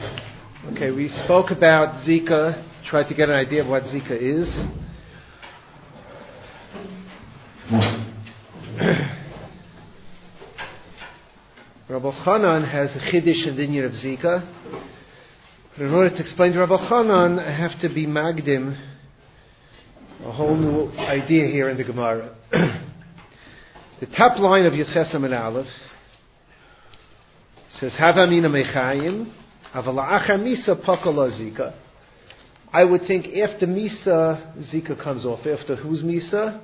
Okay, we spoke about Zika, tried to get an idea of what Zika is. Rabbi Chanan has a chiddush in the inyan of Zika. But in order to explain to Rabbi Chanan, I have to be magdim a whole new idea here in the Gemara. The top line of Yud and Aleph says, Hava mina mechayim, aval achar misa pakala Zika. I would think after Misa, Zika comes off. After whose Misa?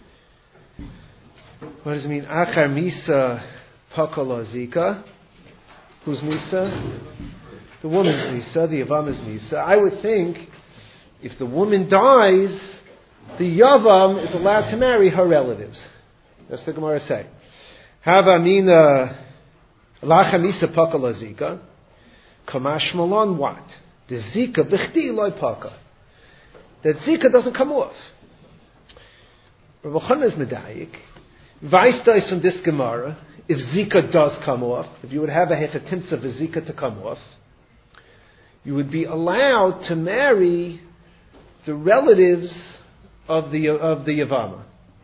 What does it mean? Achar Misa pakala Zika. Whose Misa? The woman's Misa, the Yavama's Misa. I would think if the woman dies, the Yavam is allowed to marry her relatives. That's the Gemara say. Hava mina lacha Misa pakala Zika. Kamash malon what? The Zika b'chti loy paka. That Zika doesn't come off. Rabbi Chanan is medayik. Vaista is from this Gemara. If Zika does come off, if you would have a hechatimtza of Zika to come off, you would be allowed to marry the relatives of the Yavama.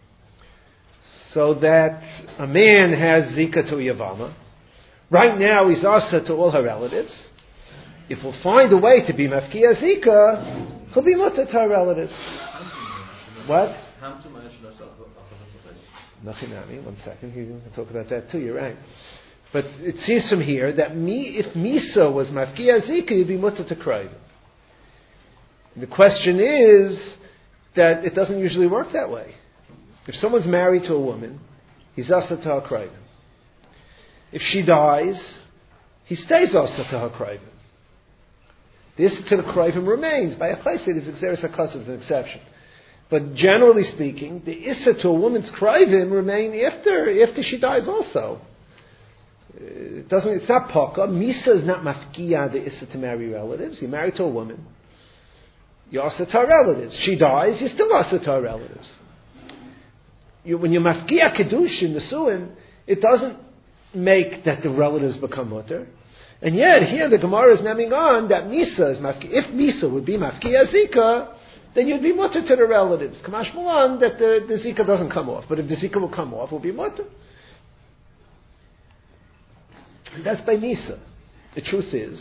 So that a man has Zika to a Yavama. Right now he's asa to all her relatives. If we'll find a way to be mafkiya Zika, he'll be mutter to her relatives. What? Nachinami, 1 second, he can talk about that too, you're right. But it seems from here that if Misa was mafkiya Zika, you'd be mutter to Krayvim. The question is that it doesn't usually work that way. If someone's married to a woman, he's asa to her Krayvim. If she dies, he stays asa to her Krayvim. The Issa to the Krayvim remains. By a chayse, it is Xeris HaKasav, an exception. But generally speaking, the Issa to a woman's Krayvim remain after she dies also. It's not Paka. Misa is not Mafkiya, the Issa to marry relatives. You're married to a woman. You're asa to her relatives. She dies, you're still asa to her relatives. When you're Mafkiya Kedushin, the Suin, it doesn't make that the relatives become mutter. And yet, here the Gemara is naming on that Misa is mafki. If Misa would be mafkiya Zika, then you'd be mutter to the relatives. Kamash Malan, that the Zika doesn't come off. But if the Zika will come off, it will be mutter. That's by Misa. The truth is,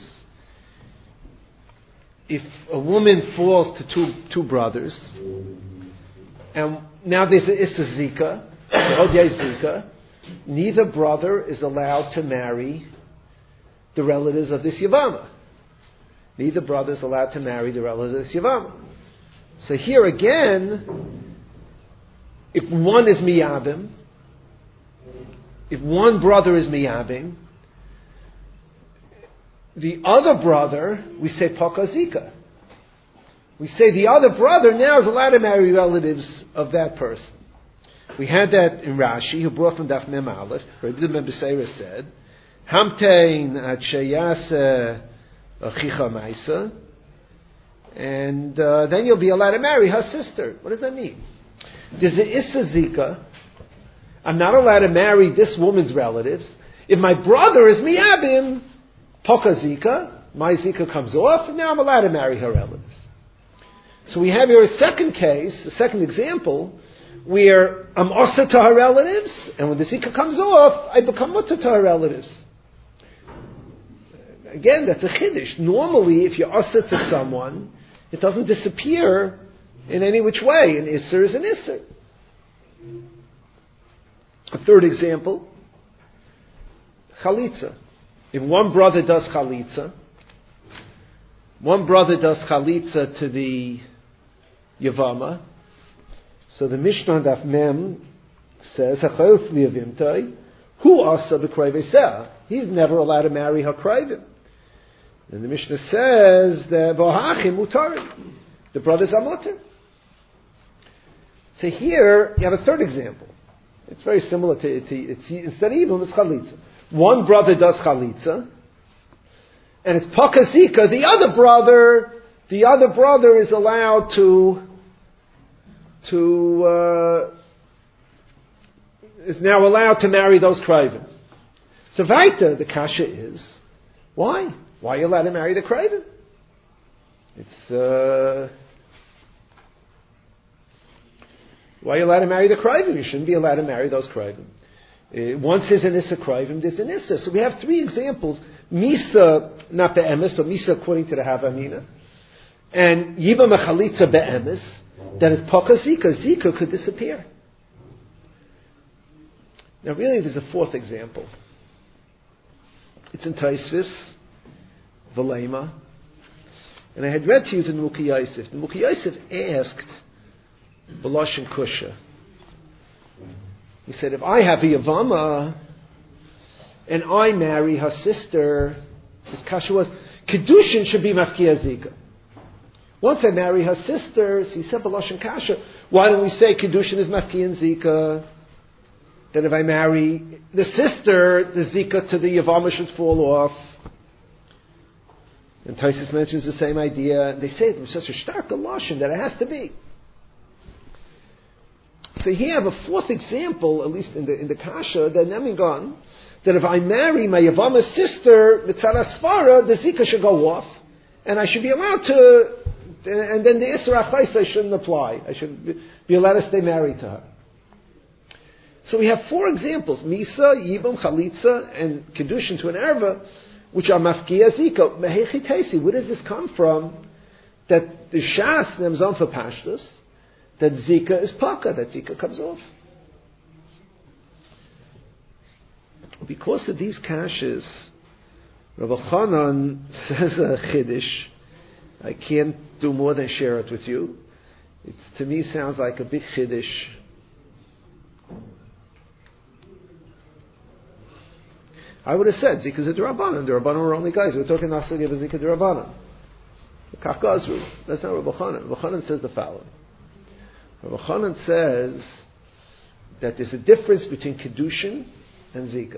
if a woman falls to two brothers, and now there's a Issa Zika, Zika, neither brother is allowed to marry the relatives of this Yavama. Neither brother is allowed to marry the relatives of this Yavama. So here again, if one is Miyabim, if one brother is Miyabim, the other brother, we say Paka Zika. We say the other brother now is allowed to marry relatives of that person. We had that in Rashi, who brought from Daf Mem Aleph. Rabbi Beseira said, Hamtein at sheyase achicha ma'isa, and then you'll be allowed to marry her sister. What does that mean? There's a Issa Zika. I'm not allowed to marry this woman's relatives. If my brother is Miyabim, Poka Zika, my Zika comes off, and now I'm allowed to marry her relatives. So we have here a second case, a second example, where I'm asa to her relatives, and when the Zika comes off, I become mutter to her relatives. Again, that's a chiddush. Normally, if you're asa to someone, it doesn't disappear in any which way. An isser is an isser. A third example, chalitza. If one brother does chalitza to the Yavama, so the Mishnah on Daf Mem says, "Hachayos liyavimtai, who asa b'krayvei." He's never allowed to marry her krayvim. And the Mishnah says that v'hachim mutari, the brothers are mutar. So here you have a third example. It's very similar to it's instead of even it's chalitza. One brother does chalitza, and it's pakazika. The other brother is allowed is now allowed to marry those krayvim. So weiter, the kasha is, why? Why are you allowed to marry the Kraven? Why are you allowed to marry the Kraven? You shouldn't be allowed to marry those Kraven. Once there's an Issa Kraven, there's an Issa. So we have three examples. Misa, not be'emes, but Misa according to the Havamina. And Yiba Mechalitza be'emes, that is Poka Zika. Zika could disappear. Now really there's a fourth example. It's in Taisvis, Valema. And I had read to you the Nuki Yosef. The Nuki Yosef asked Balosh and Kusha. He said, if I have a Yavama and I marry her sister, his kasha was, Kedushin should be Mafkia Zika. Once I marry her sisters, he said Balosh and Kasha, why don't we say Kedushin is Mafkia and Zika? That if I marry the sister, the Zika to the Yavama should fall off. And Taisus mentions the same idea. They say it was such a stark Lashon that it has to be. So here I have a fourth example, at least in the Kasha, that Nemigon, that if I marry my Yavama sister, Mitzara Svara, the Zika should go off, and I should be allowed to, and then the Isra Chaisa shouldn't apply. I should be allowed to stay married to her. So we have four examples, Misa, Yibam, Chalitza, and Kedushin to an Erva, which are Mafkia Zika. Mehechi Tesi, where does this come from? That the Shas, Nemzon for Pashtus, that Zika is Paka, that Zika comes off. Because of these kashas, Rabbi Chanan says a Chiddush. I can't do more than share it with you. It to me sounds like a big Chiddush. I would have said Zika's a Durabanan. The Rabbanan were only guys. We're talking Nasagi of a Zika Durabanan. Kakazru. That's not Rabbi Chanan. Rabbi Chanan says the following. Rabbi Chanan says that there's a difference between Kedushin and Zika.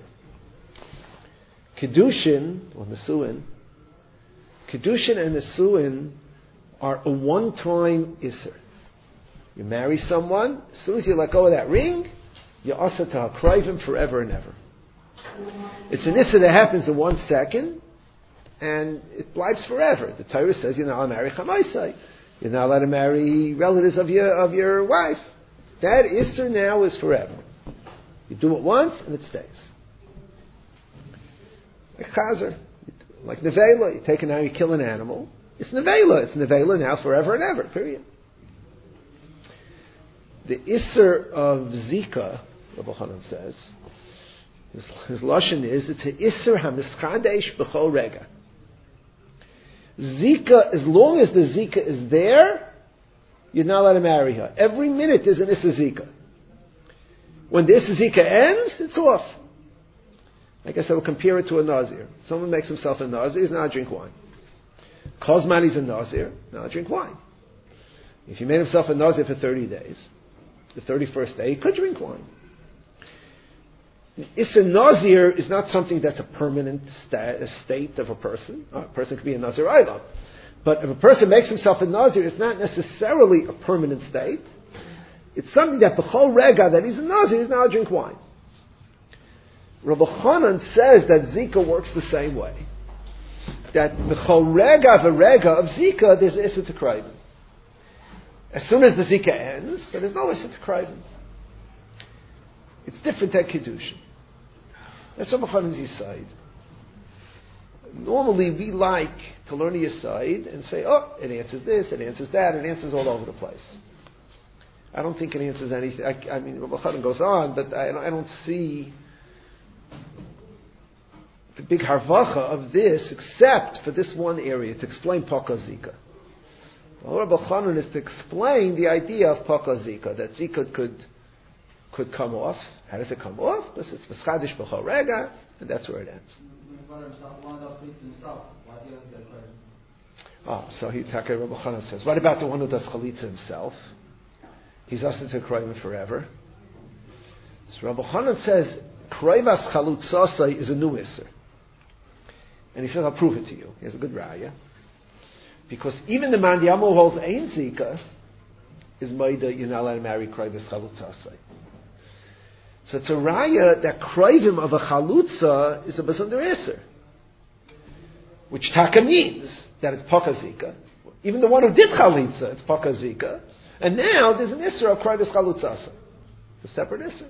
Kedushin, or Nesuin, Kedushin and Nesuin are a one-time Isser. You marry someone, as soon as you let go of that ring, you're asa to hakrayvim forever and ever. It's an Isser that happens in 1 second, and it blights forever. The Torah says you're not allowed to marry Chamaisai. You're not allowed to marry relatives of your wife. That Isser now is forever. You do it once, and it stays. Like Chazer. Like Nevela. You take it now, you kill an animal. It's Nevela. It's Nevela now forever and ever, period. The Isser of Zika, Rabbi Hanan says, his Lashon is, it's an Isser HaMischadesh B'chol Rega. Zika, as long as the Zika is there, you're not allowed to marry her. Every minute there's an Isser Zika. When the Isser Zika ends, it's off. I guess I will compare it to a Nazir. Someone makes himself a Nazir, he's not drink wine. Kozman, he's a Nazir, not drink wine. If he made himself a Nazir for 30 days, the 31st day, he could drink wine. Issa Nazir is not something that's a permanent state of a person. A person could be a Nazir Eilam. But if a person makes himself a Nazir, it's not necessarily a permanent state. It's something that B'chol Rega, that he's a Nazir, he's not drink wine. Rabbi Chanan says that Zika works the same way. That B'chol Rega v'Rega of Zika, there's Issa to Kraven. As soon as the Zika ends, then there's no Issa to Kraven. It's different than Kedushin. That's Rabbi Chanan's Yisayid. Normally we like to learn the Yisayid and say, oh, it answers this, it answers that, it answers all over the place. I don't think it answers anything. I mean, Rabbi Chanan goes on, but I don't see the big harvacha of this except for this one area, to explain Paka Zika. Well, Rabbi Chanan is to explain the idea of Paka Zika, that Zika could come off. How does it come off? Because it's V'schadish B'chol Rega, and that's where it ends. So Rabbi Chanan says, what about the one who does Chalitza himself? He's asked to Kroivim forever. So Rabbi Chanan says, Kroivas Chalutzasai is a new Isser. And he says, I'll prove it to you. He has a good raya. Because even the man Yamo holds Ein Zika is Maida, you're not allowed to marry Kroivas Chalutzasai. So it's a raya that Kroivim of a Chalutza is a Basander Isser. which taka means that it's pakazika. Even the one who did chalitza, it's pakazika. And now there's an isra of krivus chalutzasa. It's a separate isra.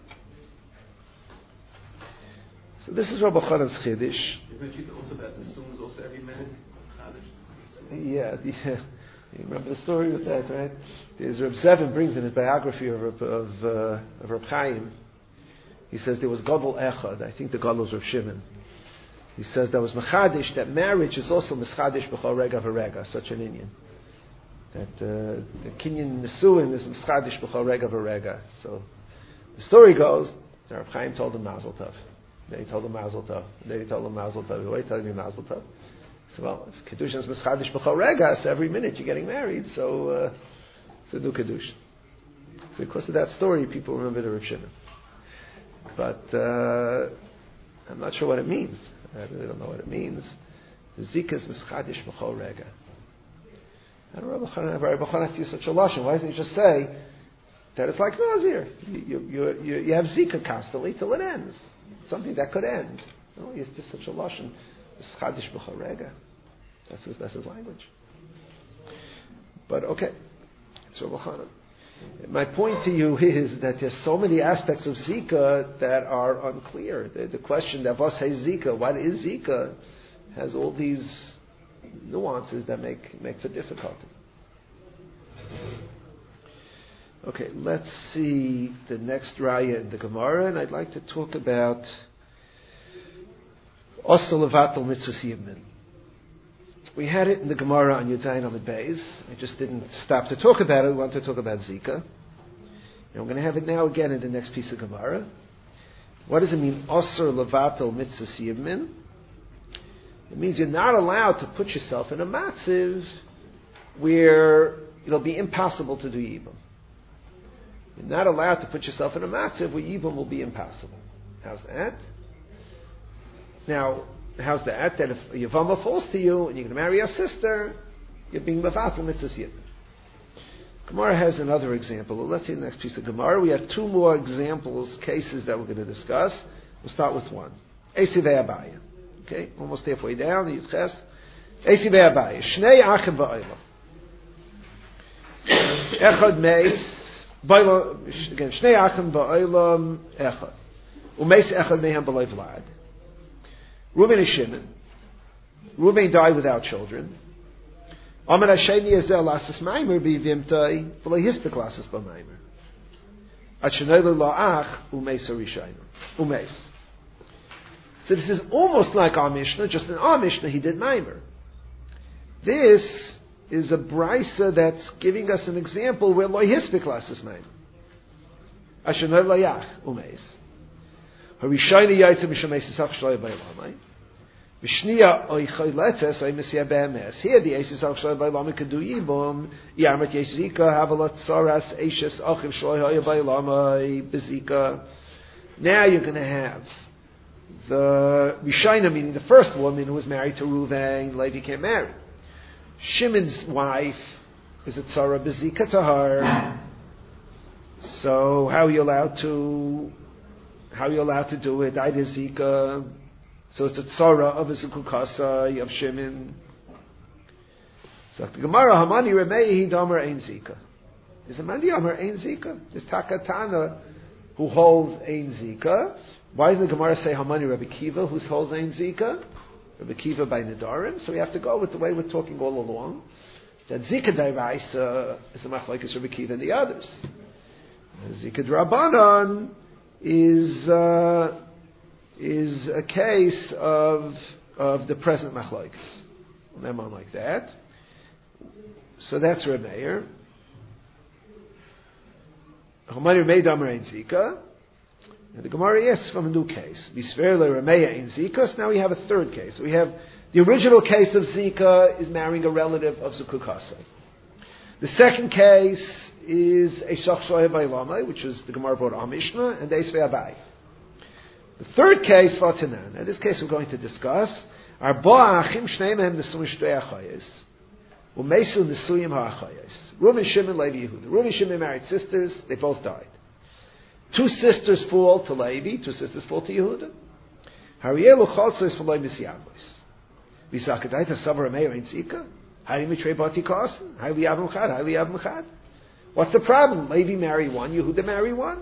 So this is Rabbi Chanan's chiddush. Also that the sum is also every minute. Yeah. You remember the story with that, right? There's Reb Zevin brings in his biography of Reb Chaim. He says there was Gadol Echad. I think the Gadol was Reb Shimon. He says there was mechadish, that marriage is also mechadish b'chol rega v'rega, such an inyan. That the kinyan nesuin is mechadish b'chol rega v'rega. So the story goes, Reb Chaim told him Mazel Tov. Then he told him Mazel Tov. Then he told him Mazel Tov. Why are you telling me Mazel Tov? So, well, if Kedushin is Meschadish B'chol Rega, so every minute you're getting married, so do Kedushin. So because of that story, people remember the Reb Shimon. But I'm not sure what it means. I really don't know what it means. The Zika is Meschadish B'chol Rega. And Rabbi Chanan has to use such a lashon. Why doesn't he just say that it's like Nazir? You have Zika constantly till it ends. Something that could end. No, he has just such a lashon. Meschadish B'chol Rega. That's his language. But okay, it's Rabbi Chanan. My point to you is that there's so many aspects of Zika that are unclear. The question that was hey Zika, what is Zika, has all these nuances that make for difficulty. Okay, let's see the next raya in the Gemara, and I'd like to talk about Osel Levatel Mitzvos Yibmin. We had it in the Gemara on Yudzayin Amud Beis. I just didn't stop to talk about it. We want to talk about Zika. And we're going to have it now again in the next piece of Gemara. What does it mean, Osel Levatel Mitzvos Yibmin? It means you're not allowed to put yourself in a matziv where it'll be impossible to do Yibam. You're not allowed to put yourself in a matziv where Yibam will be impossible. How's that? Now, how's that? That if Yavama falls to you and you're going to marry your sister, you're being Mevatel Mitzvos Yibmin. Gemara has another example. Well, let's see the next piece of Gemara. We have two more examples, cases that we're going to discuss. We'll start with one. Eisei ve'Abaya. Okay, almost halfway down, the Yitzches. Eisei ve'Abaya. Shnei achim va'olam. Echad meis. Again, Shnei achim va'olam echad. Umeis echad mehem b'loi vlad. Reuben and Shimon. Reuben died without children. Amar Hasheni ezel lasas maimer b'vimtai v'lo hispek lasas b'maimer. Ad shenoi la'ach umeis harishayim. Umeis. So this is almost like our Mishnah, just in our Mishnah he did maimer. This is a brisa that's giving us an example where lo hispek lasas maimer. Ad shenoi la'ach umeis. Harishayim yaitze mishameis isach shloi b'yamai. V'shniya oichoy letes oy misya be'emes. Here the eis isach shloi b'yamai could do yibum. Yarmat yezika havelat tzaras eishes achiv shloi hoya b'yamai bezika. Now you're going to have the Rishayna, meaning the first woman who was married to Reuven, Levi can't marry. Shimon's wife is a tzara bezika to her. So how are you allowed to do it? I did zika. So it's a tzara of a zukukasai of Shimon. So the Gemara Hamani Remei Damer Ein Zika. Is a Mandi Damer Ein Zika? There's Takatana who holds Ein Zika. Why doesn't the Gemara say Hamani Rabbi Kiva who holds Ein Zika? Rabbi Kiva by Nedarim. So we have to go with the way we're talking all along. That Zika Dairaisa is a machlokes Rabbi Kiva and the others. Zika Drabanan is a case of the present machlokes. Lemon like that. So that's Reb Meir. Hamani Reb Damer Ein Zika. And the Gemara asks from a new case. Bisver le Reb Meir Ein Zika. So now we have a third case. So we have the original case of Zika is marrying a relative of Zukukasei. The second case is a Shach Shoyah Bailamai, which is the Gemara brought on Mishnah, and Eis Ve'abai. The third case, Vatanan, and this case we're going to discuss, are Bo'achim Shneim Hem Nesuyim Shtei Achayes, Umesu Nesuyim HaAchayes. Reuben, Shimon, Levi, Yehuda. Reuben and Shimon married sisters, they both died. Two sisters fall to Levi, two sisters fall to Yehuda. Harielu Chaltzos V'loi Misyamos. V'sakadaita savar meir ein tzika. Hayli mitrei bati kasan. Hayli avim chad. Hayli avim chad. What's the problem? Levi marry one, Yehuda marry one.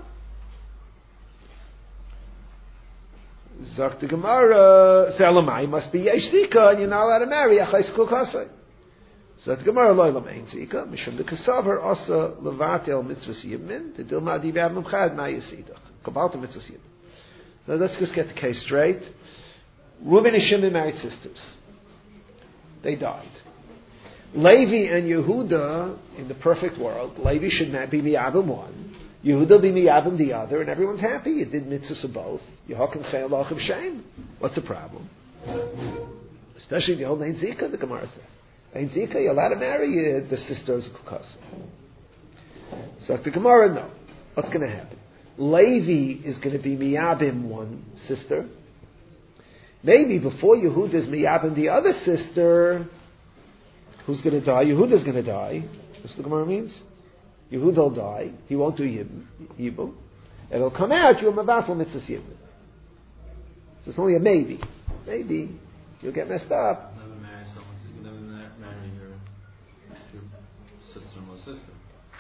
Zok the Gemara, Selamai must be yesh zika, and you're not allowed to marry achais kol kasai. Zok the Gemara, loylam ein zika, mishum the kasavar asa levatel mitzvahs yibmin, the dilma di b'avim chad ma yisidach. Kabbalah mitzvahs yibmin. Now let's just get the case straight. Reuben and Shimon married sisters. They died. Levi and Yehuda, in the perfect world, Levi should be miyavim one, Yehuda be miyavim the other, and everyone's happy. You did mitzvahs of both. Yehokim chayil lachem shame. What's the problem? Especially the old Ein Zika, the Gemara says. Ein Zika, you're allowed to marry the sister's cousin. So the Gemara, no. What's going to happen? Levi is going to be miyabim one sister. Maybe before Yehuda is miyabim the other sister, who's going to die? Yehuda's going to die. That's what the Gemara means. Yehuda will die. He won't do Yibum. It'll come out, you're mavatul mitzvah Yibum. So it's only a maybe. Maybe. You'll get messed up. Never marry someone, so you can never marry your sister-in-law's sister.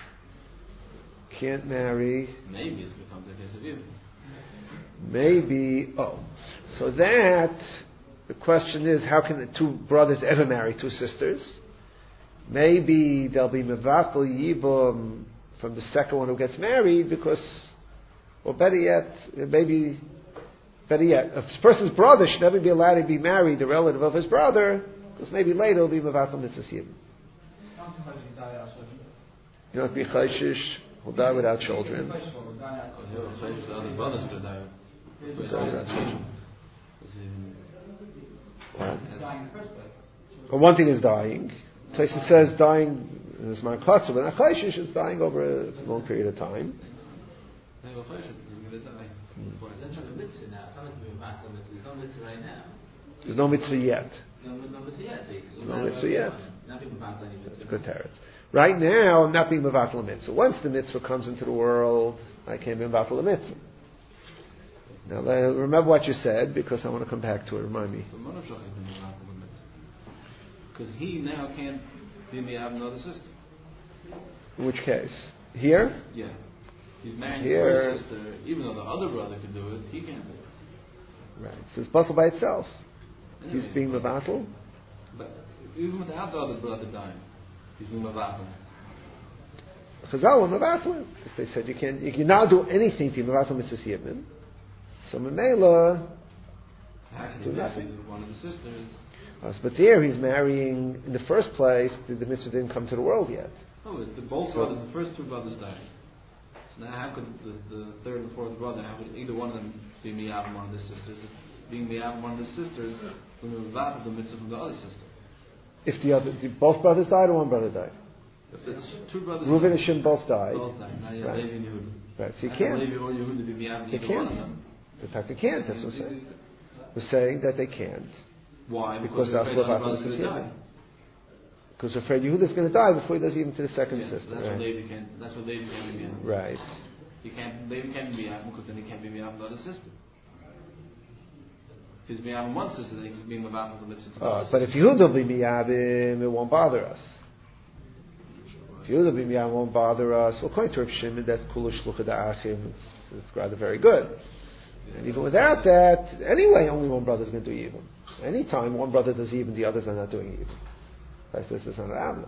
Can't marry. Maybe it's becomes a case of Yibum. Maybe. Oh. So that, the question is, how can the two brothers ever marry two sisters? Maybe there'll be mevatel yibum from the second one who gets married because, or better yet, a person's brother should never be allowed to be married, the relative of his brother, because maybe later it'll be mevatel mitzvahs yibum. You know, be chayshish, will die without children. The other brothers could die without children. What? Well, one thing is dying. Taisa says dying is markatzu, but Achayshish is dying over a long period of time. There's no mitzvah yet. No mitzvah yet. That's good teretz. Right now, I'm not being mevatel a mitzvah. Once the mitzvah comes into the world, I can't be mevatel a mitzvah. Now, remember what you said, because I want to come back to it. Remind me. So Monoshach has been mevatel a mitzvah. Because he now can't be have another sister. In which case? Here? Yeah. He's marrying Here. the first sister, even though the other brother could do it, he can't do it. Right. So it's batel by itself. Anyway, He's being mevatel. But even without the other brother dying, he's being mevatel. Chazal were mevatel. Because they said you cannot do anything to mevatel mitzvahs yibmin. So Memela do nothing. One of the sisters. But there he's marrying, in the first place, the mitzvah didn't come to the world yet. No, both brothers, the first two brothers died. So now how could the third and fourth brother, how could either one of them be miyavim one of the sisters? Being miyavim one of the sisters, we were about the mitzvah from the other sister. If both brothers died or one brother died? If it's two brothers. Reuven and Shimon both died. Both died. Now you have Levi and Yehuda. Right, so you can't. Levi or Yehuda be miyavim either one of them. In fact, they can't, that's what we're saying. We're saying that they can't. Why? Because they're afraid the other brother's going to die. Because they're afraid Yehuda's going to die before he does even to the second sister. That's what Levi can't. That's what Levi can't be miyavim. Right. Levi can't be miyavim because then he can't be miyavim the other sister. If he's miyavim one sister, then he's being miyavim the mitzvah. But if Yehuda will be miyavim, it won't bother us. If Yehuda will be miyavim, it won't bother us. Well, according to Rav Shimon, that's kula shlucha da'achim. It's rather very good. And even without that, anyway, only one brother is going to do Yibum. Anytime one brother does Yibum, the others are not doing Yibum. That's not Avna.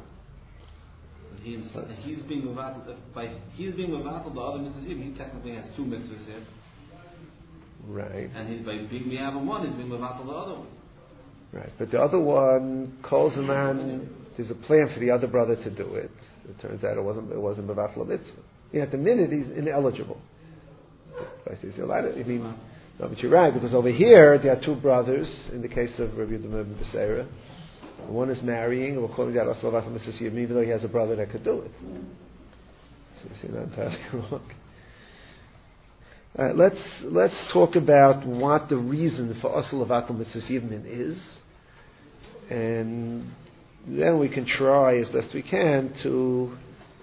He's being mevatel the other mitzvahs. He technically has two mitzvahs here. Right. And he's by being miyavim one, he's being mevatel the other one. Right. But the other one calls a man. There's a plan for the other brother to do it. It turns out it wasn't mevatel a mitzvah. At the minute he's ineligible. I say, no, but you're right, because over here there are two brothers, in the case of Rabbi Yehuda ben Beseira. One is marrying, and we're calling that also Mavatel mitzvahs yibum, even though he has a brother that could do it. So you see, not entirely wrong. All right, let's talk about what the reason for Asal Mavatel mitzvahs yibum is, and then we can try as best we can to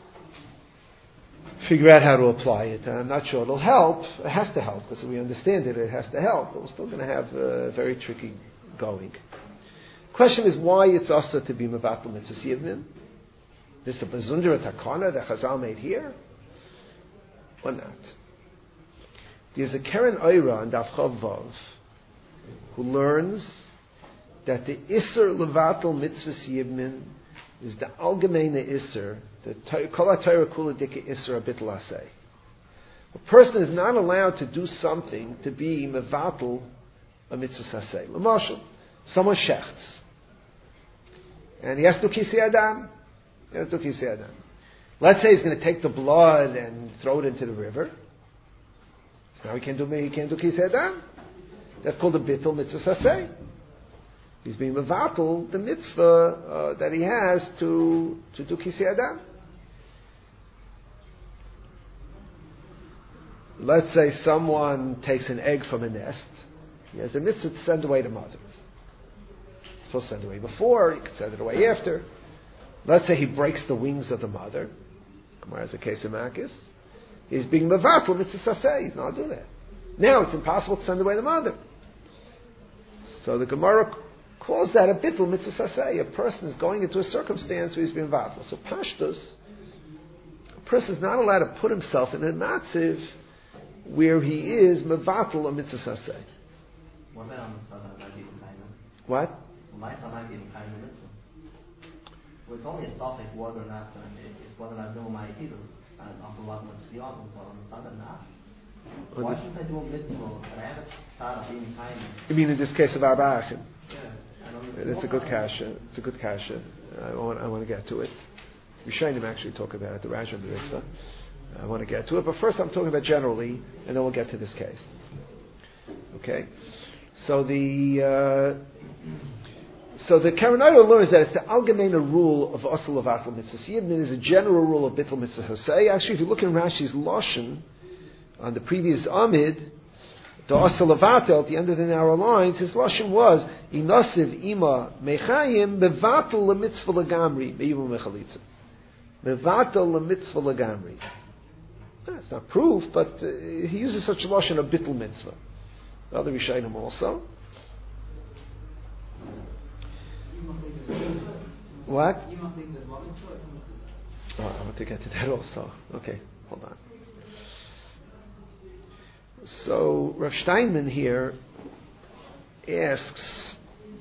figure out how to apply it. And I'm not sure it'll help. It has to help, because if we understand it, it has to help. But we're still going to have very tricky going. Question is why it's also to be mevatel mitzvahs yibmin. This is a bezundera takana that Chazal made here, or not? There's a Keren Oira in Daf Chav Vav who learns that the Isser levatel mitzvahs yibmin is the algemeine Isser, the Kol HaTorah Kula Dika Isser Abitul Aseh. A person is not allowed to do something to be mevatel a mitzvah aseh. L'mashal, someone shechts, and he has to kisi adam. Let's say he's going to take the blood and throw it into the river. So now he can't do kisi adam. That's called a bittul mitzvah aseh. He's being mevatel the mitzvah that he has to do kisi adam. Let's say someone takes an egg from a nest. He has a mitzvah to send away the mother. He's supposed to send it away before, he can send it away after. Let's say he breaks the wings of the mother. Gemara has a case of Makis. He's being mevatel mitzvah aseh. He's not doing that. Now it's impossible to send away the mother. So the Gemara calls that a bittul mitzvah aseh. A person is going into a circumstance where he's being mevatel. So pashtus, a person is not allowed to put himself in a matziv where he is mevatel a mitzvah aseh. What? It's only a suffix whether or not whether or not no my title and also what was beyond why shouldn't I do a mitzvah and I have a thought of being kind? You mean in this case of Arba Achim? Yeah. It's a good kasha. It's a good kasha. I want to get to it. Rishonim actually talk about it, the Rashi and the Ritzvah. I want to get to it, but first I'm talking about generally, and then we'll get to this case. Okay? So the Karanayah learns that it's the Algemeine rule of Asal Levatel Mitzvahs Yibmin is a general rule of Bittul Mitzvah Hasei. Actually, if you look in Rashi's Lashon, on the previous Amid, the Asal Levatel, at the end of the narrow lines, his Lashon was, Inasiv Ima Mechayim Bevatel LeMitzvah Legamri Be'ivu Mechalitza. Bevatel LeMitzvah Legamri. It's not proof, but he uses such a Lashon of Bittul Mitzvah. The other Rishonim also. What? Oh, I want to get to that also. Okay, hold on. So Rav Steinman here asks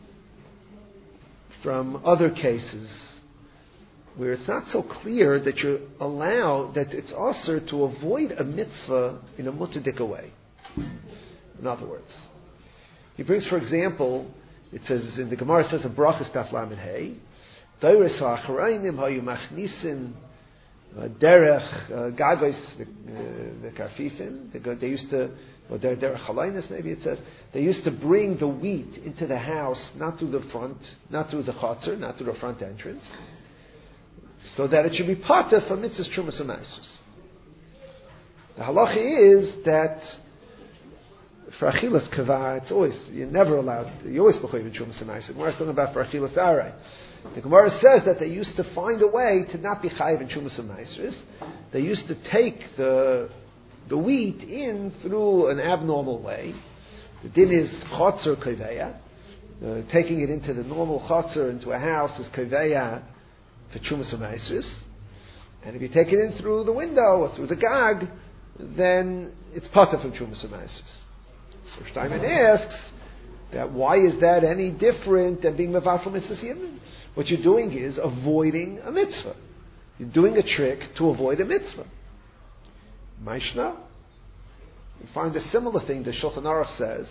from other cases where it's not so clear that you're allowed, that it's also to avoid a mitzvah in a mutadika way. In other words, he brings, for example, it says in the Gemara, it says a brachas daf lamed hey, doires ha'acharayim hayu machnisin derech gagos v'karfifin. They used to, or derech halaynis maybe it says, they used to bring the wheat into the house, not through the front, not through the chatzar, not through the front entrance, so that it should be patah for mitzvahs trumas u'maisus. The halacha is that for achilas kavah, it's always, you're never allowed, you're always b'choiv in trumas u'maisus. The Gemara is talking about for achilas aray. The Gemara says that they used to find a way to not be chayiv in trumas u'maisus. They used to take the wheat in through an abnormal way. The din is chotzer koveya. Taking it into the normal chotzer, into a house, is koveya for trumas u'maisus. And if you take it in through the window or through the gag, then it's patah from trumas u'maisus. So Steinman asks that why is that any different than being mevatel mitzvahs yibmin? What you're doing is avoiding a mitzvah. You're doing a trick to avoid a mitzvah. Maishna. You find a similar thing the Shulchan Aruch says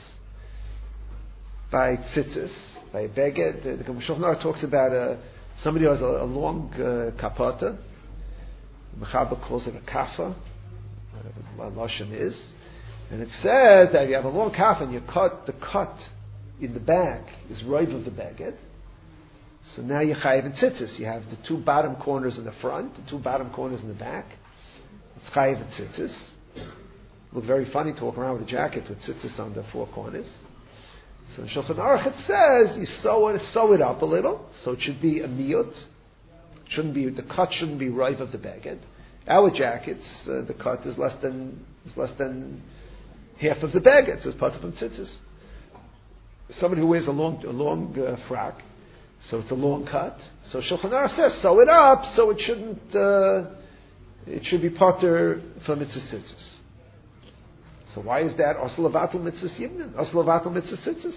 by tzitzis, by beged. The Shulchan Aruch talks about somebody who has a long kapata. Mechaber calls it a kafa. Whatever lashon is. And it says that if you have a long kafa and you cut the cut in the back is roiv of the beged. So now you're chayiv in tzitzis. You have the two bottom corners in the front, the two bottom corners in the back. It's chayiv in tzitzis. Look very funny to walk around with a jacket with tzitzis on the four corners. So in Shulchan Aruch it says you sew it up a little, so it should be a miyut. The cut shouldn't be roiv of the beged. Our jackets, the cut is less than half of the beged, so it's part of tzitzis. Somebody who wears a long frock, So it's a long cut. So Shulchan Aruch says, sew it up, so it shouldn't, it should be potter for mitzvah tzitzis. So why is that? Asl levatel mitzvah yibnin, asl levatel mitzvah tzitzis.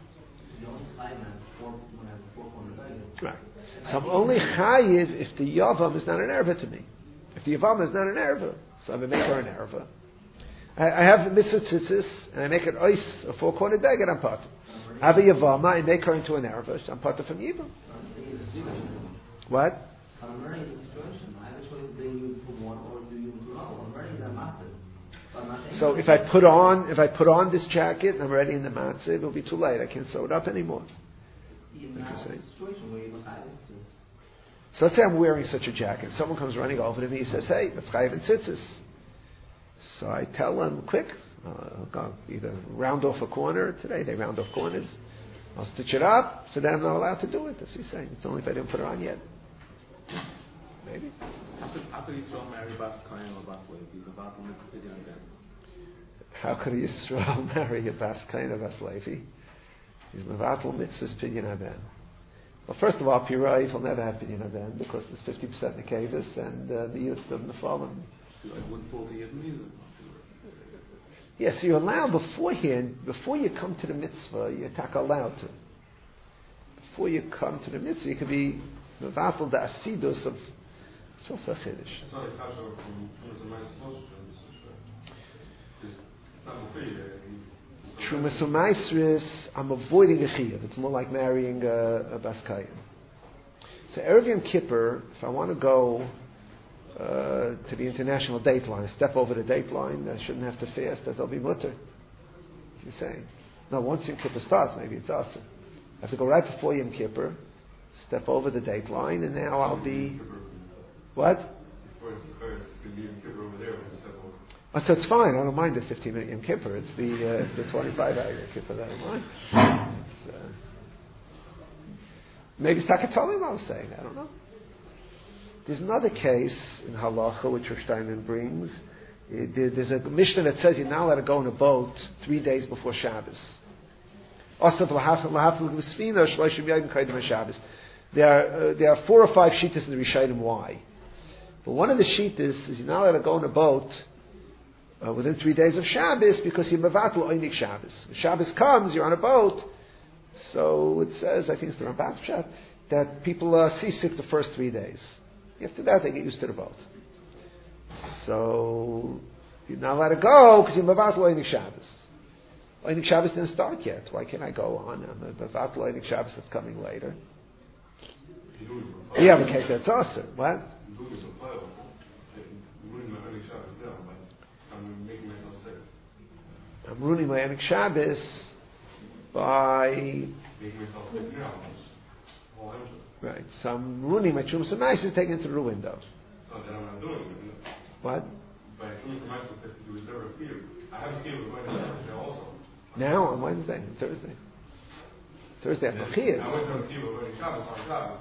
Right. So I'm only chayiv if the yavam is not an erva to me. If the yavam is not an erva, so I make her an erva. I have mitzvah tzitzis, and I make it ois, a four-cornered beged, I'm potter. I have a yavama, I make her into an erva, I'm potter from yivam. What? I'm learning the situation. I have a choice: do you put one or do you put another? I'm learning the matzah. So if I put on this jacket and I'm already in the matzah, it will be too late. I can't sew it up anymore. So let's say I'm wearing such a jacket. Someone comes running over to me. He says, "Hey, let's chayiv and tzitzis." So I tell him, "Quick, I'll go either round off a corner today. They round off corners. I'll stitch it up, so then I'm not allowed to do it." That's what he's saying. It's only if I didn't put it on yet. Maybe. How could Yisrael marry Bas Kain or Bas Levi? He's about to mitzvah again. How could Yisrael marry a Bas Kain or Bas Levi? He's mevatel mitzvahs pidyon haben. Well, first of all, Piraiv will never have pidyon haben because there's 50% nekavis and the youth doesn't fall. Wouldn't fall to Yidden either. Yes, so you're allowed beforehand, before you come to the mitzvah, you're allowed to. Before you come to the mitzvah, you could be mevatel the asidus of. It's also a chiddush. It's not a kasha from Trumas u'maisris, I'm avoiding a chiyuv. It's more like marrying a bas kayin. So Erev Yom Kippur, if I want to go to the international date line, step over the date line, I shouldn't have to fast, that will be mutter. That's what you're saying. Now, once Yom Kippur starts, maybe it's awesome. I have to go right before Yom Kippur, step over the date line, and now I'll be... What? Oh, so it's fine. I don't mind the 15-minute Yom Kippur. It's the 25-hour Yom Kippur that I don't mind. Maybe it's Takatolim I was saying. I don't know. There's another case in Halacha which Rosh Steinman brings. There's a Mishnah that says you're not allowed to go in a boat 3 days before Shabbos. There are 4 or 5 shittas in the Rishayim why. But one of the shittas is you're not allowed to go in a boat within 3 days of Shabbos because you're mevatel oinik Shabbos. When Shabbos comes, you're on a boat. So it says, I think it's the Ramban's Pshat, that people are seasick the first 3 days. After that, they get used to the boat. So you're not allowed to go because you're mevatel oinik Shabbos. Oinik Shabbos didn't start yet. Why can't I go on? I'm mevatel oinik Shabbos that's coming later. You have a case that's awesome. What? I'm ruining my Emek Shabbos by... Making myself sick now. Right. So I'm ruining my Trumas u'maisris, taking it through the window. So then I'm not doing it. What? By Trumas u'maisris, there was never a fear. I have a fear of going to Shabbos now also. Now on Wednesday, Thursday. Thursday I'm Mechiyah. I went to a fear of going to Shabbos on Shabbos.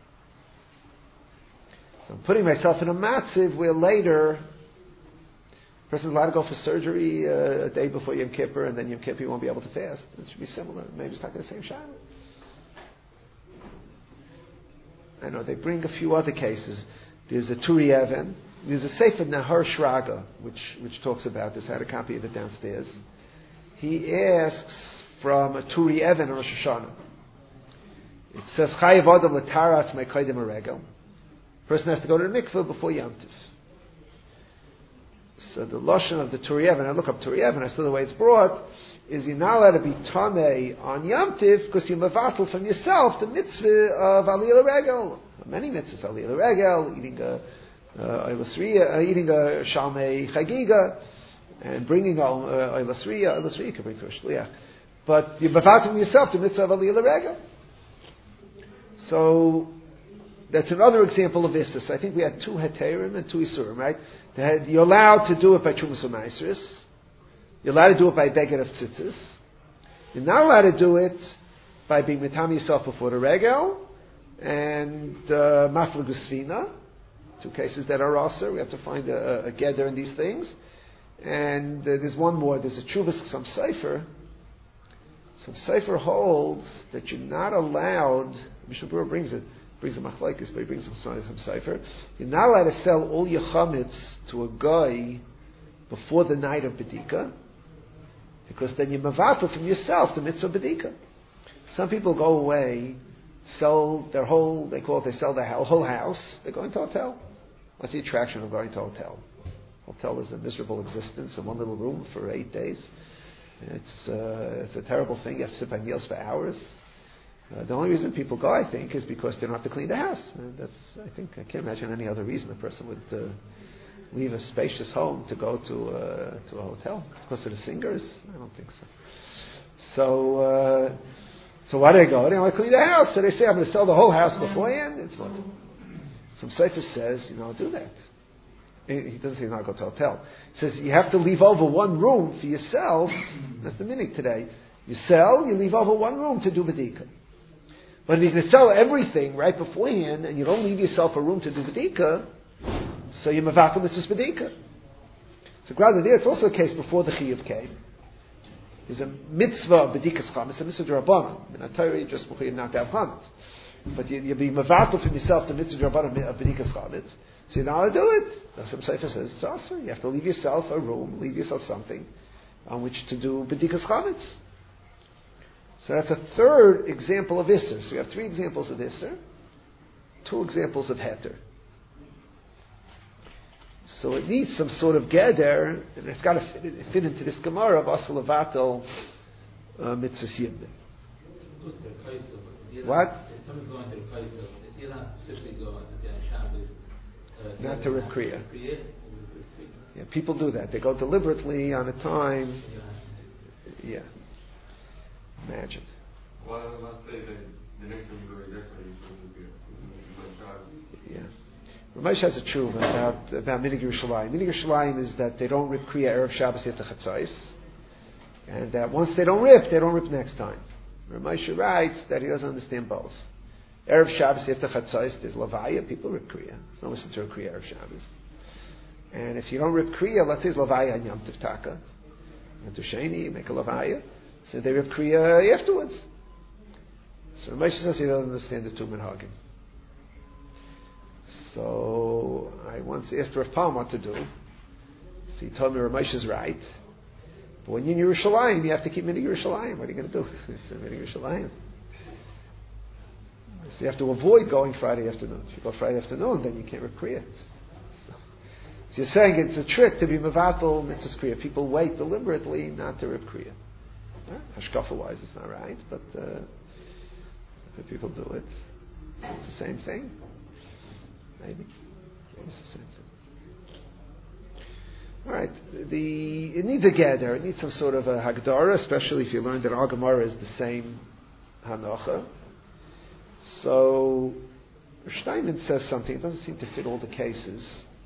So I'm putting myself in a matziv where later... A person's allowed to go for surgery a day before Yom Kippur, and then Yom Kippur you won't be able to fast. It should be similar. Maybe it's not the same shayla. I know they bring a few other cases. There's a Turi Even. There's a Sefer Nahar Shraga which talks about this. I had a copy of it downstairs. He asks from a Turi Even on Rosh Hashanah. It says Chayav Adam L'Taratz Me'Kodim Aregel. Person has to go to the mikveh before Yom Tiv. So the lashon of the Turi Even, I look up Turi Even, I saw the way it's brought, is you're not allowed to be tamei on Yom Tiv because you're mevatel from yourself the mitzvah of Aliyah L'Regel. Many mitzvahs, Aliyah L'Regel, eating a Shalmei Chagiga, and bringing Oilas Riyah you can bring to a Shliach. But you're mevatel from yourself the mitzvah of Aliyah L'Regel. So, that's another example of this. I think we had 2 heterim and 2 isurim, right? You're allowed to do it by Trumas u'maisris. You're allowed to do it by beged of tzitzis. You're not allowed to do it by being mitami yourself before the regel and mafleg usvina. 2 cases that are also. We have to find a gather in these things. And there's one more. There's a chuvas some sefer holds that you're not allowed Mishnah Berurah brings a machlokes, but he brings some cipher. You're not allowed to sell all your chametz to a guy before the night of bedika, because then you're mavatal from yourself the mitzvah bedika. Some people go away, sell their whole, they sell their whole house, they're going to a hotel. What's the attraction of going to a hotel? Hotel is a miserable existence in one little room for 8 days. It's a terrible thing. You have to sit by meals for hours. The only reason people go, I think, is because they don't have to clean the house. I can't imagine any other reason a person would leave a spacious home to go to a hotel. Because of the singers? I don't think so. So why do they go? They want to clean the house. So they say, I'm going to sell the whole house beforehand. It's what? Some Sefer says, do that. He doesn't say not go to a hotel. He says you have to leave over one room for yourself. That's the meaning today. You sell, you leave over one room to do bedika. But if you can sell everything right beforehand and you don't leave yourself a room to do bedika, so you're mavakel mitzvahs bedika. So rather there, it's also a case before the chiyuv came. There's a mitzvah of bedikas chametz, a mitzvah d'Rabbanan. In a Torah, you just not to have chametz. But you'll be mavakel from yourself the mitzvah d'Rabbanan of bedikas chametz. So you know how to do it. Some Sefer says it's awesome. You have to leave yourself a room, leave yourself something on which to do bedikas chametz. So that's a third example of Isser. So you have 3 examples of Isser, 2 examples of Heter. So it needs some sort of Geder, and it's got to fit into this Gemara of Asal Levatel Mitzvahs Yibne. What? Not to Reb Kriya. Yeah, people do that. They go deliberately on a time. Yeah. Imagine. Well, let's say that the next time you go exactly, yeah. Ramesh has a truth about Minig Yerushalayim. Minig Yerushalayim is that they don't rip Kriya Erev Shabbos Yefta Chatzais, and that once they don't rip next time. Ramesh writes that he doesn't understand both. Erev Shabbos Yefta Chatzais, there's Lavaya, people rip Kriya. It's not listen to a Kriya Erev Shabbos. And if you don't rip Kriya, let's say it's Lavaya and Yom Tov Taka, and to Sheni, you make a Lavaya. So they rip Kriya afterwards. So Ramesh says he doesn't understand the two minhagim. So I once asked Rav Palm what to do. So he told me Ramesh is right. But when you're in Yerushalayim, you have to keep Minig Yerushalayim. What are you going to do? Minig Yerushalayim. So you have to avoid going Friday afternoon. If you go Friday afternoon, then you can't rip Kriya. So you're saying it's a trick to be mevatel mitzvahs Kriya. People wait deliberately not to rip Kriya. Hashkafa-wise, it's not right, but people do it. So it's the same thing. Maybe it's the same thing. All right. It needs a gather. It needs some sort of a hagdara, especially if you learn that our Gemara is the same hanocha. So Steinman says something. It doesn't seem to fit all the cases.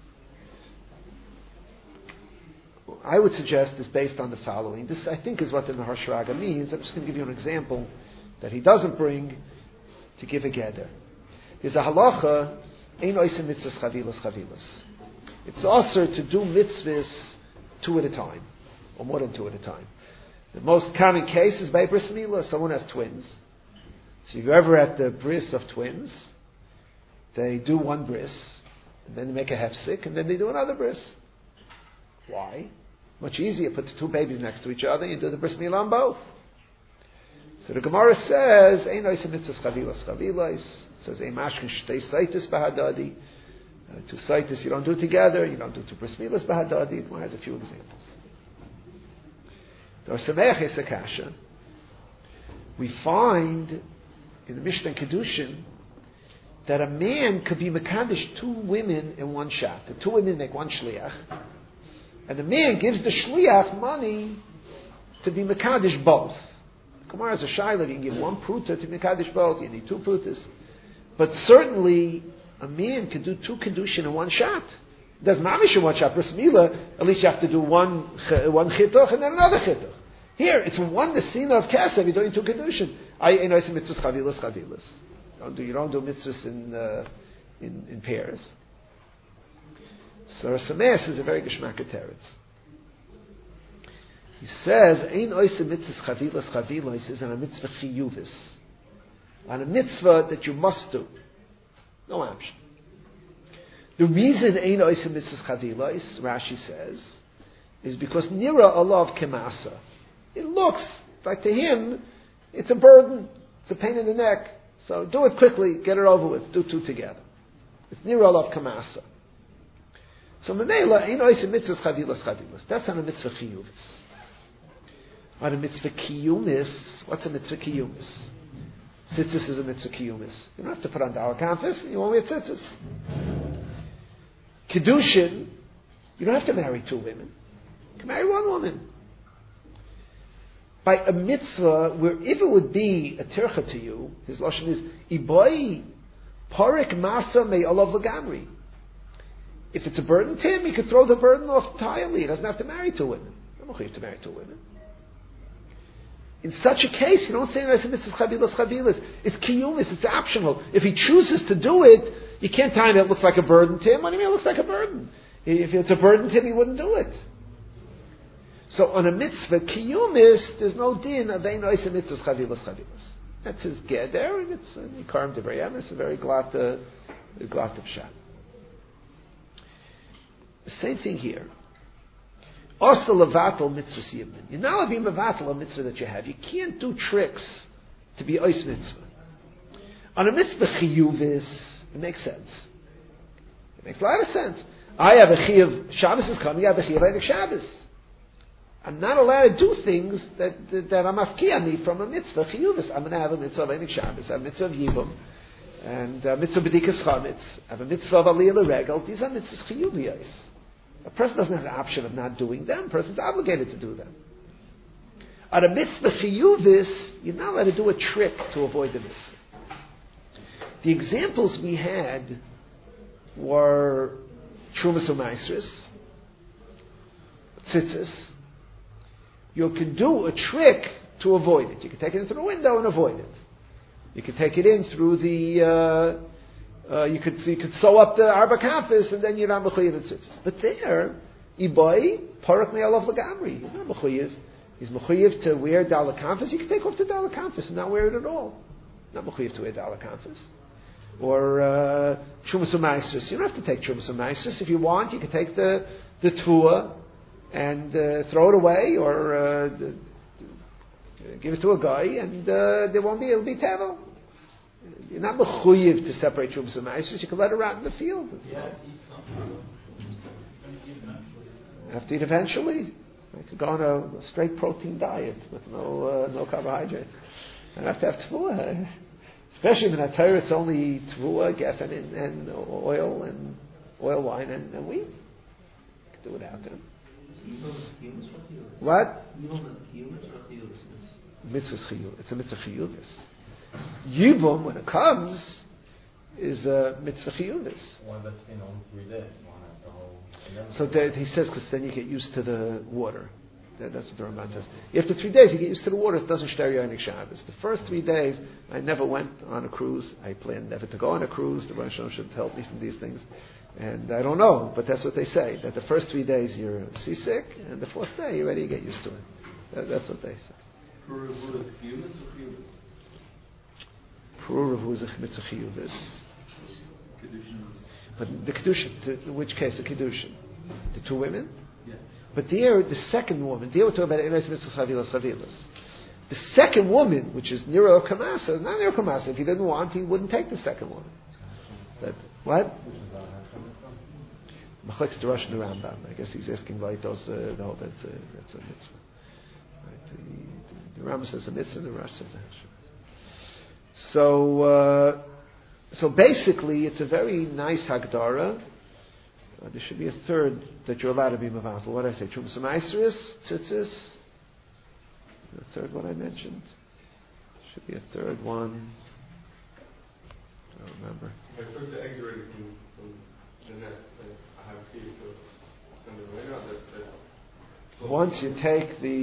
I would suggest is based on the following. This, I think, is what the Nahar Shraga means. I'm just going to give you an example that he doesn't bring to give a gather. There's a halacha, ein oisem mitzvahs chavilas. It's also to do mitzvahs 2 at a time, or more than 2 at a time. The most common case is by bris milah. Someone has twins. So if you're ever at the bris of twins, they do one bris, and then they make a hefsek, and then they do another bris. Why? Much easier. Put the 2 babies next to each other, and you do the bris milah on both. So the Gemara says, "Ein oisem mitzvahs chavilas." It says, "Ein mashkin shtei saitis bahadadi." 2 saitis you don't do together. You don't do 2 bris milas bahadadi. The Gemara has a few examples. There are Samech Esakasha. We find in the Mishnah Kedushin that a man could be mekadesh 2 women in one shot. The 2 women make one shliach, and the man gives the shliach money to be mekadesh both. Gemara is a shaila. You can give 1 pruta to mekadesh both. You need 2 prutas, but certainly a man can do 2 kedushin in one shot. Does mamish in one shot. Bris milah, at least you have to do one chittuch and then another chittuch. Here, it's one nesina of kesef. You're doing 2 kedushin. I know some mitzvahs chavilas. You don't do mitzvahs in pairs. So Rasameas is a very geshmak teretz. He says, "Ein oisem mitzvahs chavilas." He says, "And a mitzvah chiyuvis." on a mitzvah that you must do. No option. The reason Ein Oisem Mitzvahs Chavilos, Rashi says, is because Nira Alav Kemasa. It looks like to him, it's a burden, it's a pain in the neck. So do it quickly, get it over with, do two together. It's Nira Alav Kemasa. So Memela, Ein Oisem Mitzvahs Chavilos. That's on a mitzvah Chiyuvis. On a mitzvah Kiyumis, what's a mitzvah Kiyumis? Tzitzis is a mitzvah Kiyumis. You don't have to put on Dal Kanfis, you won't wear tzitzis. Kedushin, you don't have to marry two women. You can marry one woman. By a mitzvah, where if it would be a tircha to you, his lashon is, Iboi parik masa me olav lagamri. If it's a burden to him, he could throw the burden off entirely. He doesn't have to marry two women. You don't have to marry two women. In such a case, you don't say mitzvahs chavilas. It's kiyumis, it's optional. If he chooses to do it, you can't tell him it looks like a burden to him. What do you mean it looks like a burden? If it's a burden to him, he wouldn't do it. So on a mitzvah, kiyumis, there's no din of ein oisem mitzvahs chavilas. That's his geder, and it's ikarim devrayim. It's a very glat of pshat. The same thing here. Also levatel mitzvah siyibnin. You're not allowed to be mevatel a mitzvah that you have. You can't do tricks to be ois mitzvah. On a mitzvah chiyuvis, it makes sense. It makes a lot of sense. I have a chiyuv, Shabbos is coming, I have a chiyuv Einik Shabbos. I'm not allowed to do things that I'm afkia me from a mitzvah chiyuvis. I'm going to have a mitzvah of Einik Shabbos, I have a mitzvah of Yibum, and a mitzvah b'dikas chametz, I have a mitzvah of Aliyah l'regel. These are mitzvahs chiyuviyos. A person doesn't have the option of not doing them. A person's obligated to do them. On a mitzvah chiyuvis, you're not allowed to do a trick to avoid the mitzvah. The examples we had were Trumas U'Maisris, Tzitzis. You can do a trick to avoid it. You can take it in through the window and avoid it. You can take it in through the... you could sew up the arba kafis and then you're not mechuyev in tzitzis. But there, Ibai, parak me'alav lagamri. He's not mechuyev. He's mechuyev to wear dala kafis. You can take off the dala kafis and not wear it at all. Not mechuyev to wear dala kafis. Or Trumas U'Maisris. You don't have to take Trumas U'Maisris. If you want, you can take the tvua and throw it away, or give it to a guy, and there won't be. It'll be tevel. You're not mechuyev to separate Trumas U'Maisris. You can let it rot in the field. Have to eat eventually. I could go on a straight protein diet with no carbohydrates. I have to have tvua. Especially in the Torah, it's only tvua, geffen, and oil, wine, and wheat. You can do without them. What? Mitzvah's chiyuv. It's a mitzvah chiyuvis. Yibum, when it comes, is a mitzvah chiyuvis. One that's in only 3 days. So he says, because then you get used to the water. That's what the Ramban says. After 3 days, you get used to the water. It doesn't stir you Einik Shabbos. The first 3 days, I never went on a cruise. I planned never to go on a cruise. The Rosh Hashanah should help me from these things. And I don't know, but that's what they say. That the first 3 days you're seasick, and the fourth day you're ready to get used to it. That's what they say. Pura Ravu's chiyuvis or chiyuvis? Pura Ravu's mitzvah chiyuvis. But the kedushin, in which case the kedushin, the two women. Yeah. But there, the second woman, there we're talking about Enes Mitzvah Chavilas. The second woman, which is Nero Kamasa, is not Nero Kamasa. If he didn't want, he wouldn't take the second woman. That, what? Machlekes Darash and the Rambam. I guess he's asking why those. No, that's a mitzvah. Right? The Rambam says a mitzvah, and the Rosh says a mitzvah. So basically, it's a very nice Hagdara. There should be a third that you're allowed to be mevatel. What did I say? Trumas U'Maisris, tzitzis. The third one I mentioned. Should be a third one. I don't remember. I took the eggs already from the nest. I have to send it away. Once you take the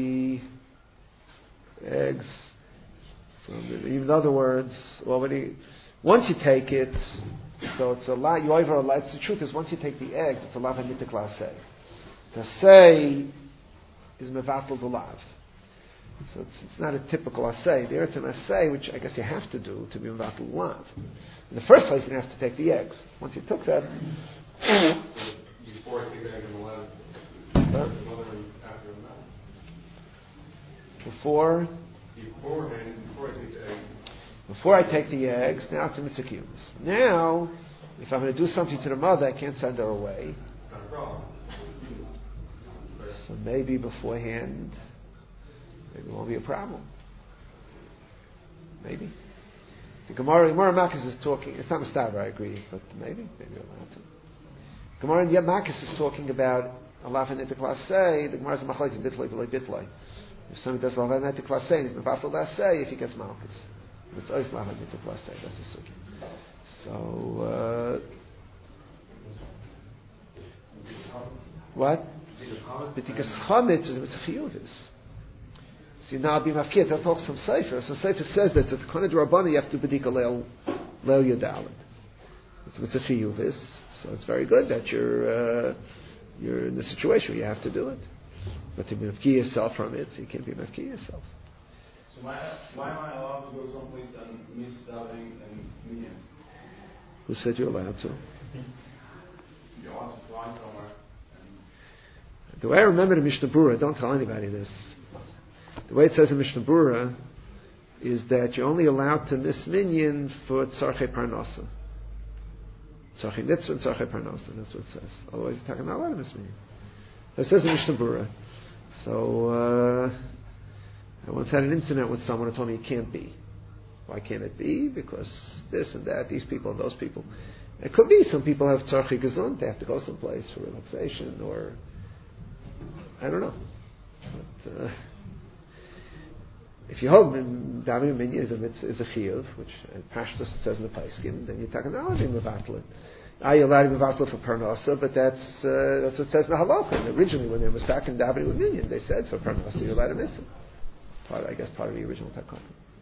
eggs from in other words, once you take it, so it's a lot. You over a lot. The truth is, once you take the eggs, it's a lav hamitik lasei. The sei is mevatel the lav. So it's not a typical asay. There it's an asay, which I guess you have to do to be mevatel lav. In the first place, you have to take the eggs. Once you took that, Before I take the egg and the lab, huh? the mother and after the mouth. before Before I take the egg. Before I take the eggs, now it's a mitzvah kiyumis. Now, if I'm going to do something to the mother, I can't send her away. Not a problem. So maybe beforehand, maybe it won't be a problem. Maybe. The Gemara Makis is talking, it's not Mustaver, I agree, but maybe you're allowed to. Gemara in Makis is talking about Allah and Nitik Lasei, the Gemara is Machlek Bitloi V'loi Bitloi. If somebody does Allah and Nitik Lasei, he's Mevatel Lasei if he gets Malchus. It's always Allah and Nitik Lasei, that's the Sukkah. So, what? B'tikas Chametz is a mitzvah chiyuvis. See, now be mafkir. That's also some sefer. So sefer says that at the Kohen D'Rabbanan you have to bedika leil yadalit. It's a mitzvah chiyuvis. So it's very good that you're in the situation where you have to do it. But to be mafkir yourself from it, so you can't be mafkir yourself. So why am I allowed to go someplace and miss davening and minyan? Who said you're allowed to? You're allowed to fly somewhere. The way I remember the Mishnah Berurah, don't tell anybody this. The way it says in Mishnah Berurah is that you're only allowed to miss minyan for tzarchei parnasa. Tzarchei mitzvah and tzarchei parnasa, that's what it says. Otherwise you're not allowed to miss minyan. It says in Mishnah Berurah. So, I once had an incident with someone who told me it can't be. Why can't it be? Because this and that, these people and those people. It could be some people have tzarchei gesund, they have to go someplace for relaxation, or I don't know. But, if you hold davening minyan is a chiyuv, which Pashtus it says in the Paiskim, then you're acknowledging mevatel. Are you allowed to mevatel for parnasa? But that's what it says in the halacha. And originally, when they were stacking davening with minyan, they said for parnasa you're allowed to miss it. It's part of the original takana.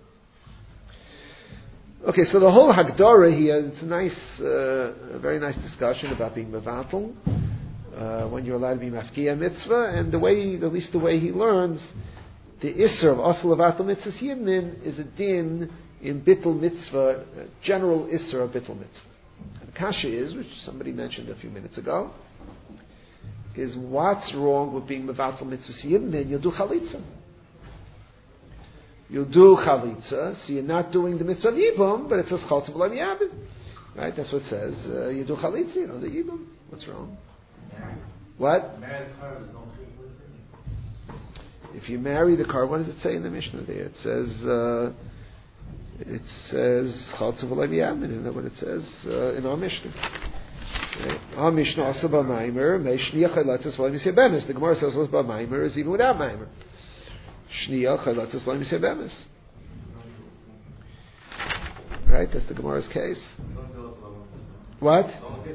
Okay, so the whole Hagdara here, it's a very nice discussion about being mevatel, when you're allowed to be mafkiya mitzvah, and at least the way he learns, the Isser of Asal Avatal Mitzvah Yimin is a din in Bittul Mitzvah, general Isser of Bittul Mitzvah. And the Kasha is, which somebody mentioned a few minutes ago, is what's wrong with being Mevatal Mitzvah Yimin? You'll do Chalitza. You'll do Chalitza, so you're not doing the Mitzvah of Yibum, but it says Chaltza B'Lam Yabin. Right? That's what it says. You do Chalitza, you don't do Yibum. What's wrong? What? If you marry the car, what does it say in the Mishnah there? It says Chaltza V'Loi B'Yamin. Isn't that what it says in our Mishnah? Right. Our Mishnah also b'Maimer Meishniya Chaylatzas V'Loi Miseh Bemes. The Gemara says b'Maimer is even without Maimer. Shniya Chaylatzas V'Loi Miseh Bemes. Right. That's the Gemara's case. What?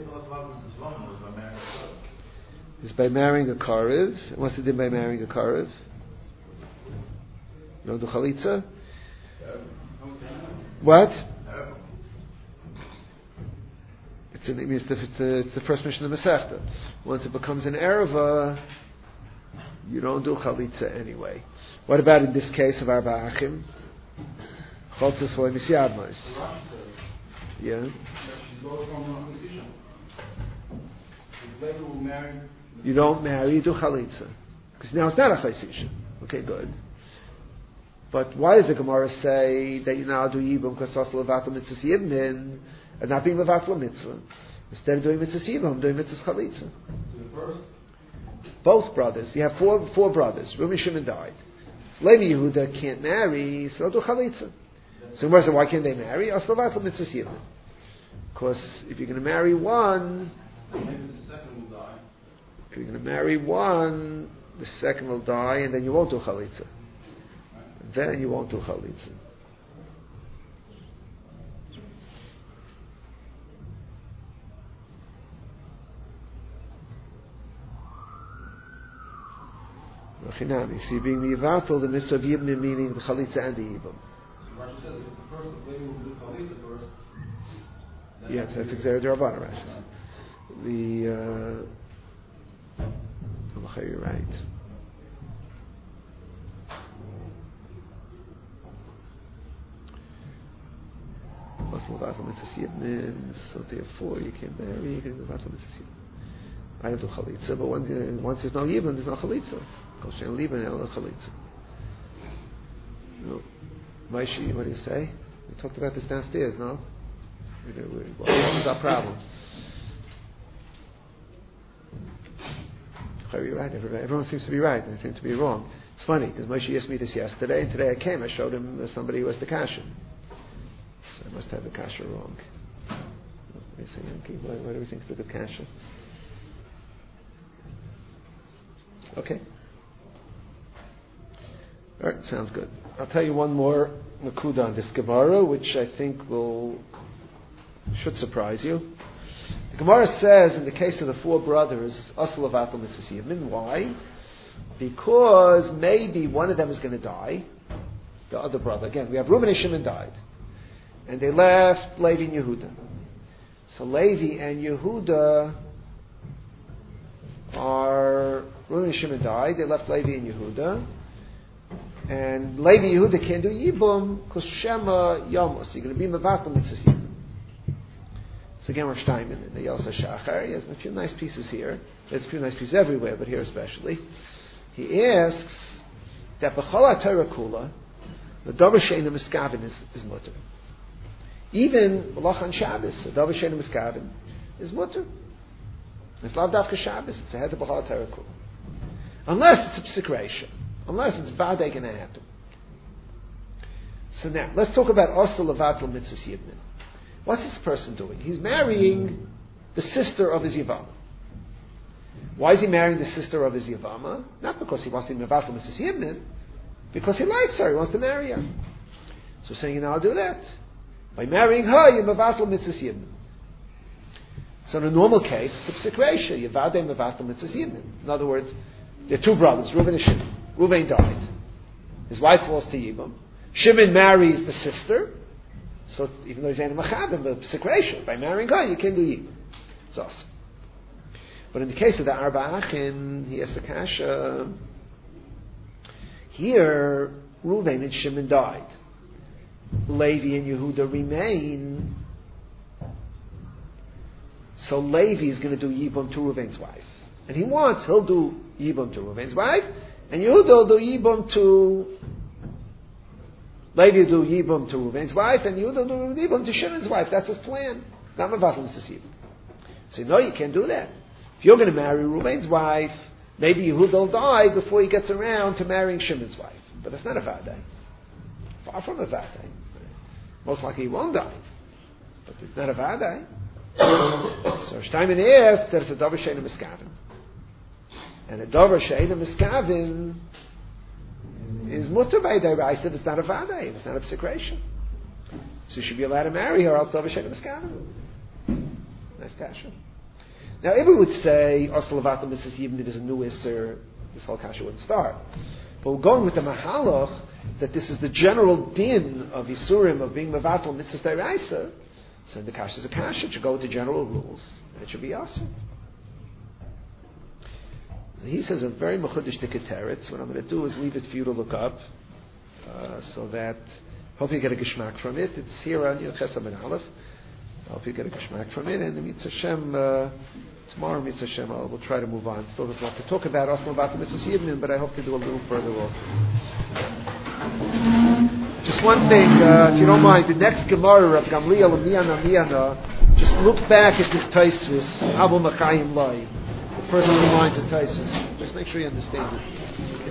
Is by marrying a karev. What's the din by marrying a karev? You don't do chalitza? What? It's the first mission of Masechta. Once it becomes an ereva, you don't do chalitza anyway. What about in this case of Arba Achim? Chaltzas V'Loi Misyadmos. Yeah. You don't marry, you do chalitza. Because now it's not a chaysisha. Okay, good. But why does the Gemara say that you now do yibum because it's levatel mitzvah yibmin and not being levatel mitzvah? Instead of doing mitzvah yibum, I'm doing mitzvah chalitza. Both brothers. You have four brothers. Rumi Shimon died. So Levi Yehuda can't marry, so they'll do chalitza. So the Gemara said, why can't they marry? It's levatel mitzvah yibmin. Because if you're going to marry one, if you're going to marry one, the second will die, and then you won't do chalitza. Then you won't do chalitza. You see, being the yivatel, the mitzvah of yibnim, meaning the chalitza and the yibam. Yes, that's exactly the Rabbanah Rashi. You're right. Mevatel Mitzvahs Yibnin, so therefore you can't marry, you can Mevatel Mitzvahs Yibnin. I have to Chalitza, but once there's no Yibnin, there's no Chalitza. Kol Shein Libin, no Chalitza. No. Maishi, what do you say? We talked about this downstairs, no? What is our problem? You're right. Everyone seems to be right, and I seem to be wrong. It's funny, because Moshe asked me this yesterday, and today I came, I showed him somebody who has the kasha. So I must have the kasha wrong. What do you say, Yankee? Why do we think it's a good kasha? Okay. All right, sounds good. I'll tell you one more nakuda on this Gemara, which I think should surprise you. The Gemara says, in the case of the four brothers, Asal Avatal Mitzvahs Yibnin. Why? Because maybe one of them is going to die. The other brother. Again, we have Reuben and Shimon died. And they left Levi and Yehuda. So Levi and Yehuda Reuben and Shimon died. They left Levi and Yehuda. And Levi and Yehuda can't do Yibum because Shema Yamos. You're going to be Mevatel Mitzvahs Yibnin. So again, Rav Steinman in the Yalsa Shachar, he has a few nice pieces here. There's a few nice pieces everywhere, but here especially. He asks that B'chol HaTorah Kula, the Dover She'einu Miskavin is mutter. Even Malach Shabbos, the Dover She'einu Miskavin is mutter. It's Lav Davka Shabbos, it's ahead of B'chol HaTorah Kula. Unless it's a psikration, unless it's Vadei going to happen. So now, let's talk about Asal Avatal Mitzvahs Yibnin. What's this person doing? He's marrying the sister of his Yavama. Why is he marrying the sister of his Yavama? Not because he wants to be Mevatel Mitzvahs Yibnin, because he likes her, he wants to marry her. So we're saying, I'll do that. By marrying her, you're Mevatel Mitzvahs Yibnin. So in a normal case, it's a psikresha, Yavadei Mevatel Mitzvahs Yibnin. In other words, there are two brothers, Reuven and Shimon. Reuven died. His wife falls to Yibam. Shimon marries the sister. So even though he's Ein Machabim, but psikresha, by marrying her, you can do Yibam. It's awesome. But in the case of the Arba Achin, he has the kasha. Here, Reuven and Shimon died. Levi and Yehuda remain. So Levi is going to do Yibam to Reuven's wife. And he'll do Yibam to Reuven's wife, and Yehuda will do Yibam to Levi will do Yibam to Reuven's wife, and Yehuda will do Yibam to Shimon's wife. That's his plan. It's not Mevatel Mitzvahs Yibam. So no, you can't do that. If you're going to marry Reuven's wife, maybe Yehuda will die before he gets around to marrying Shimon's wife. But that's not a Vadai. Far from a Vadai. Most likely he won't die. But it's not a Vadai. So Steinman asks that it's a Dover She'einu Miskavin. And a Dover She'einu Miskavin is mutter by deraisa if it's not a Vadai, if it's not a psikration. So you should be allowed to marry her, else Dover She'einu Miskavin. Nice kasha. Now, if we would say, Asal Avatal Mitzvahs Yibnin is a new Isser, this whole kasha wouldn't start. But we're going with the Mahalach, that this is the general din of Yisurim, of being Mevatel Mitzvahs Deraisa. So the kasha is a kasha, it should go with the general rules, and it should be awesome. He says a very mechudish diketeret. What I'm going to do is leave it for you to look up, so that hopefully you get a geschmack from it. It's here on Chesed Ben Aleph. I hope you get a geschmack from it. And the Mitzvah Hashem, tomorrow Mitzvah Hashem, we'll try to move on. Still there's a lot to talk about, also about the Mitzvah Yibnin, but I hope to do a little further also. Just one thing, if you don't mind, the next Gemara of Gamliel and Miyana, just look back at this Taisus, Abu Machayim Lai. The first 2 lines of Taisus. Just make sure you understand it.